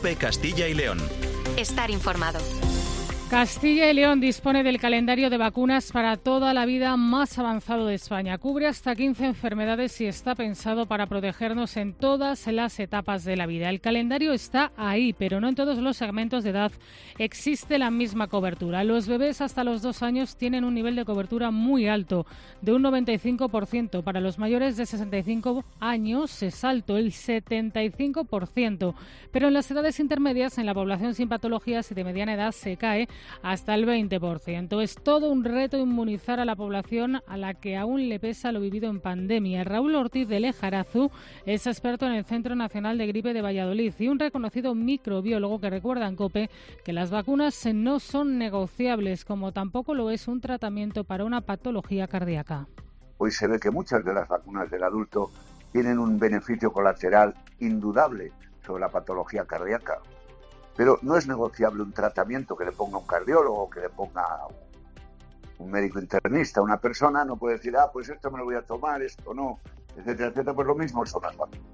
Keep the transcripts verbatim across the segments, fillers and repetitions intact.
COPE Castilla y León. Estar informado. Castilla y León dispone del calendario de vacunas para toda la vida más avanzado de España. Cubre hasta quince enfermedades y está pensado para protegernos en todas las etapas de la vida. El calendario está ahí, pero no en todos los segmentos de edad existe la misma cobertura. Los bebés hasta los dos años tienen un nivel de cobertura muy alto, de un noventa y cinco por ciento. Para los mayores de sesenta y cinco años es alto, el setenta y cinco por ciento. Pero en las edades intermedias, en la población sin patologías y de mediana edad, se cae hasta el veinte por ciento. Es todo un reto inmunizar a la población a la que aún le pesa lo vivido en pandemia. Raúl Ortiz de Lejarazu es experto en el Centro Nacional de Gripe de Valladolid y un reconocido microbiólogo que recuerda en COPE que las vacunas no son negociables, como tampoco lo es un tratamiento para una patología cardíaca. Hoy se ve que muchas de las vacunas del adulto tienen un beneficio colateral indudable sobre la patología cardíaca. Pero no es negociable un tratamiento que le ponga un cardiólogo, que le ponga un médico internista. Una persona no puede decir, ah, pues esto me lo voy a tomar, esto no, etcétera, etcétera. Pues lo mismo son las vacunas.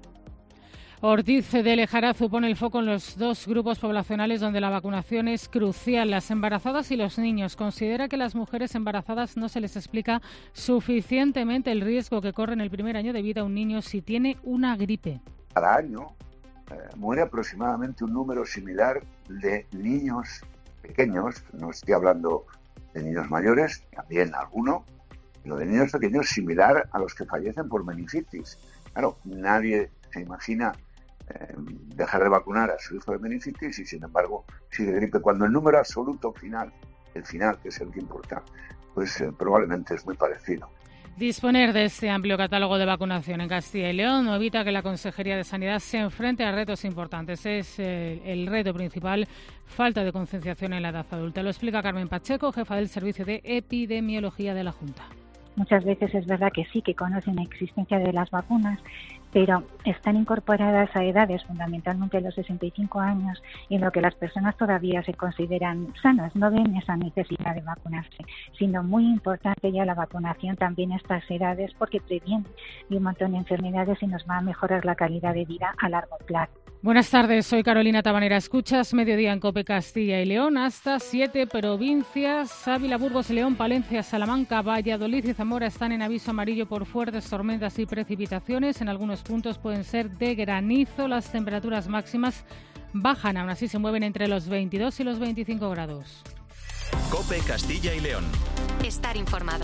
Ortiz de Lejarazu pone el foco en los dos grupos poblacionales donde la vacunación es crucial, las embarazadas y los niños. Considera que a las mujeres embarazadas no se les explica suficientemente el riesgo que corre en el primer año de vida un niño si tiene una gripe. Cada año Eh, muere aproximadamente un número similar de niños pequeños, no estoy hablando de niños mayores, también alguno, pero de niños pequeños similar a los que fallecen por meningitis. Claro, nadie se imagina eh, dejar de vacunar a su hijo de meningitis y sin embargo sigue gripe, cuando el número absoluto final, el final que es el que importa, pues eh, probablemente es muy parecido. Disponer de este amplio catálogo de vacunación en Castilla y León no evita que la Consejería de Sanidad se enfrente a retos importantes. Es eh, el reto principal, falta de concienciación en la edad adulta. Lo explica Carmen Pacheco, jefa del Servicio de Epidemiología de la Junta. Muchas veces es verdad que sí, que conocen la existencia de las vacunas, pero están incorporadas a edades, fundamentalmente los sesenta y cinco años, en lo que las personas todavía se consideran sanas, no ven esa necesidad de vacunarse, siendo muy importante ya la vacunación también a estas edades porque previene de un montón de enfermedades y nos va a mejorar la calidad de vida a largo plazo. Buenas tardes, soy Carolina Tabanera. Escuchas Mediodía en COPE Castilla y León. Hasta siete provincias, Ávila, Burgos, León, Palencia, Salamanca, Valladolid y Zamora están en aviso amarillo por fuertes tormentas y precipitaciones. En algunos puntos pueden ser de granizo. Las temperaturas máximas bajan, aún así se mueven entre los veintidós y los veinticinco grados. COPE Castilla y León. Estar informado.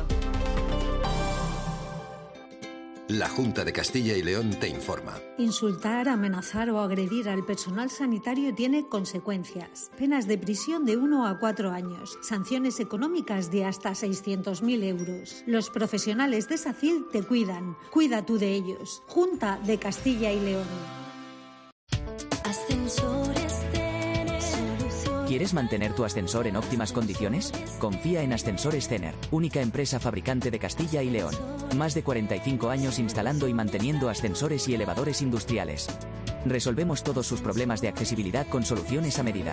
La Junta de Castilla y León te informa. Insultar, amenazar o agredir al personal sanitario tiene consecuencias. Penas de prisión de uno a cuatro años. Sanciones económicas de hasta seiscientos mil euros. Los profesionales de SACIL te cuidan. Cuida tú de ellos. Junta de Castilla y León. ¿Quieres mantener tu ascensor en óptimas condiciones? Confía en Ascensores Cener, única empresa fabricante de Castilla y León. Más de cuarenta y cinco años instalando y manteniendo ascensores y elevadores industriales. Resolvemos todos sus problemas de accesibilidad con soluciones a medida.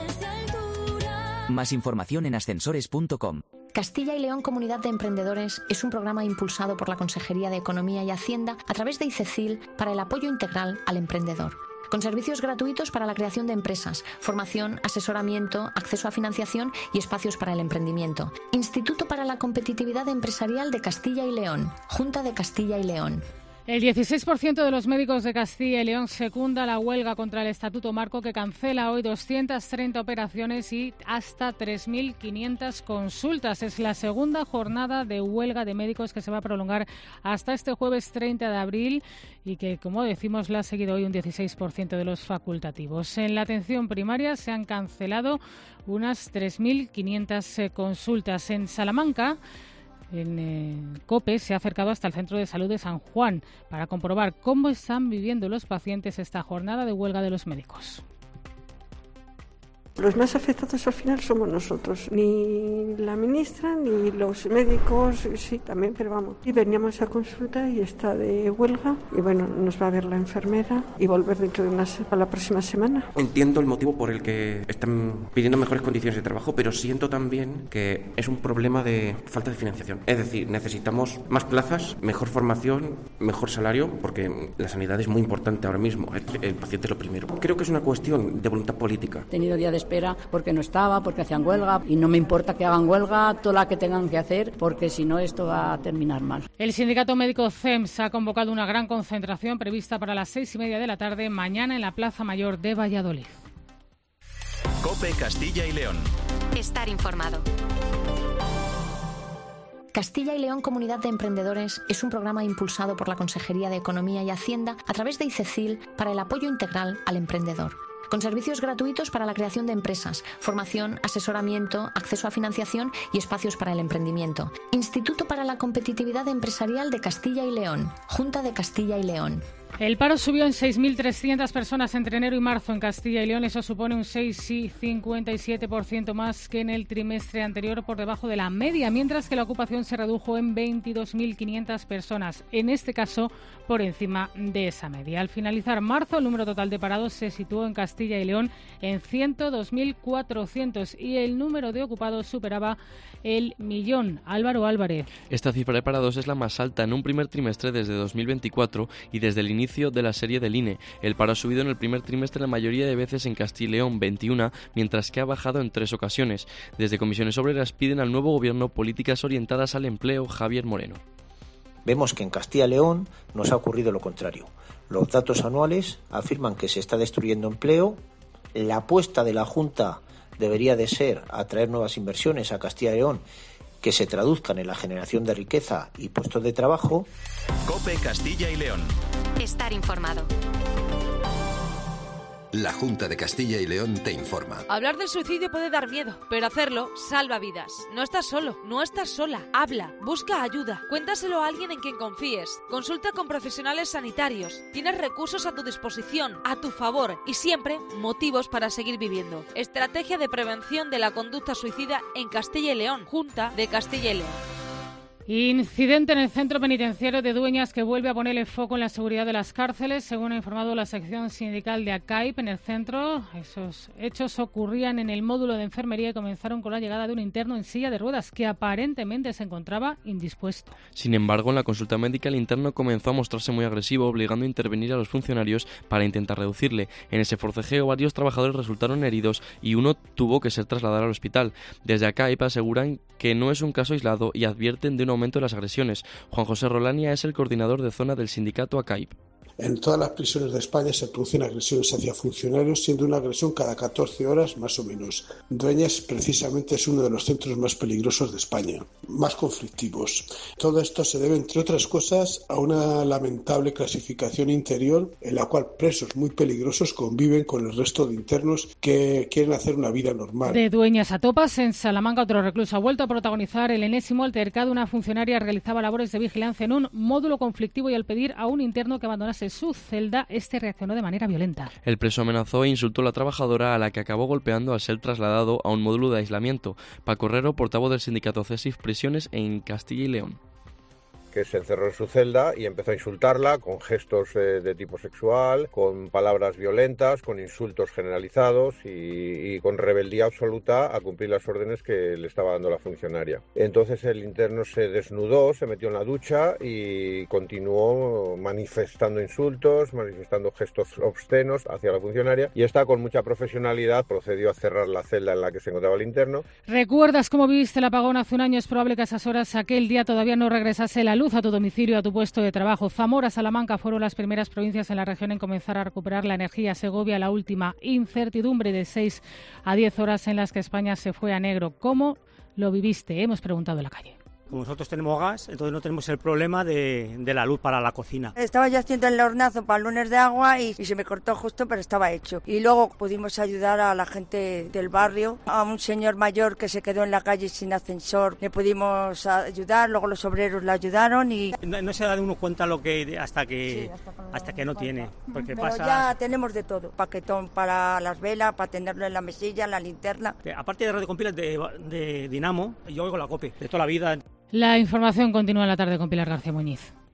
Más información en ascensores punto com. Castilla y León Comunidad de Emprendedores es un programa impulsado por la Consejería de Economía y Hacienda a través de ICECIL para el apoyo integral al emprendedor. Con servicios gratuitos para la creación de empresas, formación, asesoramiento, acceso a financiación y espacios para el emprendimiento. Instituto para la Competitividad Empresarial de Castilla y León. Junta de Castilla y León. El dieciséis por ciento de los médicos de Castilla y León secunda la huelga contra el Estatuto Marco, que cancela hoy doscientas treinta operaciones y hasta tres mil quinientas consultas. Es la segunda jornada de huelga de médicos que se va a prolongar hasta este jueves treinta de abril y que, como decimos, la ha seguido hoy un dieciséis por ciento de los facultativos. En la atención primaria se han cancelado unas tres mil quinientas eh, consultas. En Salamanca, En eh, COPE se ha acercado hasta el Centro de Salud de San Juan para comprobar cómo están viviendo los pacientes esta jornada de huelga de los médicos. Los más afectados al final somos nosotros, ni la ministra ni los médicos, sí, también, pero vamos. Y veníamos a consulta y está de huelga y bueno, nos va a ver la enfermera y volver dentro de una para la próxima semana. Entiendo el motivo por el que están pidiendo mejores condiciones de trabajo, pero siento también que es un problema de falta de financiación. Es decir, necesitamos más plazas, mejor formación, mejor salario, porque la sanidad es muy importante ahora mismo, el paciente es lo primero. Creo que es una cuestión de voluntad política. He tenido día de espera porque no estaba, porque hacían huelga y no me importa que hagan huelga, toda la que tengan que hacer, porque si no esto va a terminar mal. El sindicato médico C E M S ha convocado una gran concentración prevista para las seis y media de la tarde mañana en la Plaza Mayor de Valladolid. COPE Castilla y León. Estar informado. Castilla y León Comunidad de Emprendedores es un programa impulsado por la Consejería de Economía y Hacienda a través de ICECIL para el apoyo integral al emprendedor, con servicios gratuitos para la creación de empresas, formación, asesoramiento, acceso a financiación y espacios para el emprendimiento. Instituto para la Competitividad Empresarial de Castilla y León, Junta de Castilla y León. El paro subió en seis mil trescientas personas entre enero y marzo en Castilla y León. Eso supone un seis coma cincuenta y siete por ciento más que en el trimestre anterior, por debajo de la media, mientras que la ocupación se redujo en veintidós mil quinientas personas, en este caso por encima de esa media. Al finalizar marzo, el número total de parados se situó en Castilla y León en ciento dos mil cuatrocientos y el número de ocupados superaba el millón. Álvaro Álvarez. Esta cifra de parados es la más alta en un primer trimestre desde dos mil veinticuatro y desde el inicio de la serie del I N E. El paro ha subido en el primer trimestre la mayoría de veces en Castilla y León, veintiuna, mientras que ha bajado en tres ocasiones. Desde Comisiones Obreras piden al nuevo gobierno políticas orientadas al empleo. Javier Moreno. Vemos que en Castilla y León nos ha ocurrido lo contrario. Los datos anuales afirman que se está destruyendo empleo. La apuesta de la Junta debería de ser atraer nuevas inversiones a Castilla y León que se traduzcan en la generación de riqueza y puestos de trabajo. COPE Castilla y León. Estar informado. La Junta de Castilla y León te informa. Hablar del suicidio puede dar miedo, pero hacerlo salva vidas. No estás solo, no estás sola. Habla, busca ayuda, cuéntaselo a alguien en quien confíes. Consulta con profesionales sanitarios. Tienes recursos a tu disposición, a tu favor y siempre motivos para seguir viviendo. Estrategia de prevención de la conducta suicida en Castilla y León. Junta de Castilla y León. Incidente en el centro penitenciario de Dueñas que vuelve a poner el foco en la seguridad de las cárceles. Según ha informado la sección sindical de ACAIP en el centro, esos hechos ocurrían en el módulo de enfermería y comenzaron con la llegada de un interno en silla de ruedas que aparentemente se encontraba indispuesto. Sin embargo, en la consulta médica el interno comenzó a mostrarse muy agresivo, obligando a intervenir a los funcionarios para intentar reducirle. En ese forcejeo varios trabajadores resultaron heridos y uno tuvo que ser trasladado al hospital. Desde ACAIP aseguran que no es un caso aislado y advierten de un aumento de las agresiones. Juan José Rolania es el coordinador de zona del sindicato ACAIP. En todas las prisiones de España se producen agresiones hacia funcionarios, siendo una agresión cada catorce horas más o menos. Dueñas precisamente es uno de los centros más peligrosos de España, más conflictivos. Todo esto se debe, entre otras cosas, a una lamentable clasificación interior en la cual presos muy peligrosos conviven con el resto de internos que quieren hacer una vida normal. De Dueñas a Topas, en Salamanca, otro recluso ha vuelto a protagonizar el enésimo altercado. Una funcionaria realizaba labores de vigilancia en un módulo conflictivo y al pedir a un interno que abandonase su celda, este reaccionó de manera violenta. El preso amenazó e insultó a la trabajadora, a la que acabó golpeando al ser trasladado a un módulo de aislamiento. Paco Herrero, portavoz del sindicato CESIF Prisiones en Castilla y León. Que se encerró en su celda y empezó a insultarla con gestos eh, de tipo sexual, con palabras violentas, con insultos generalizados y, y con rebeldía absoluta a cumplir las órdenes que le estaba dando la funcionaria. Entonces el interno se desnudó, se metió en la ducha y continuó manifestando insultos, manifestando gestos obscenos hacia la funcionaria, y esta, con mucha profesionalidad, procedió a cerrar la celda en la que se encontraba el interno. ¿Recuerdas cómo viviste el apagón hace un año? Es probable que a esas horas aquel día todavía no regresase la luz a tu domicilio, a tu puesto de trabajo. Zamora, Salamanca fueron las primeras provincias en la región en comenzar a recuperar la energía. Segovia, la última. Incertidumbre de seis a diez horas en las que España se fue a negro. ¿Cómo lo viviste? Hemos preguntado en la calle. Como nosotros tenemos gas, entonces no tenemos el problema de, de la luz para la cocina. Estaba yo haciendo el hornazo para el lunes de agua y, y se me cortó justo, pero estaba hecho. Y luego pudimos ayudar a la gente del barrio, a un señor mayor que se quedó en la calle sin ascensor, le pudimos ayudar, luego los obreros le ayudaron y... No, no se da uno cuenta lo que hasta que, sí, hasta, que hasta que no tiene. Porque pero pasa... ya tenemos de todo, paquetón para las velas, para tenerlo en la mesilla, en la linterna. Aparte de radio con pilas de, de Dinamo, yo oigo la COPE de toda la vida. La información continúa en la tarde con Pilar García Muñiz.